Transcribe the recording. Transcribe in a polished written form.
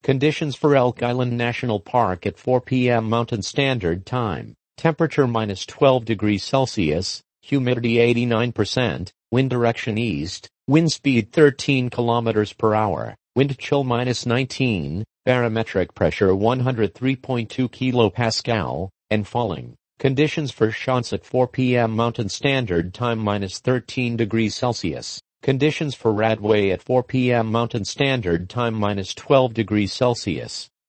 Conditions for Elk Island National Park at 4 p.m. Mountain Standard Time. Temperature minus 12 degrees Celsius, humidity 89%, wind direction east, wind speed 13 kilometers per hour, wind chill minus 19, barometric pressure 103.2 kilopascal, and falling. Conditions for Shonts at 4 p.m. Mountain Standard Time minus 13 degrees Celsius. Conditions for Radway at 4 p.m. Mountain Standard Time minus 12 degrees Celsius.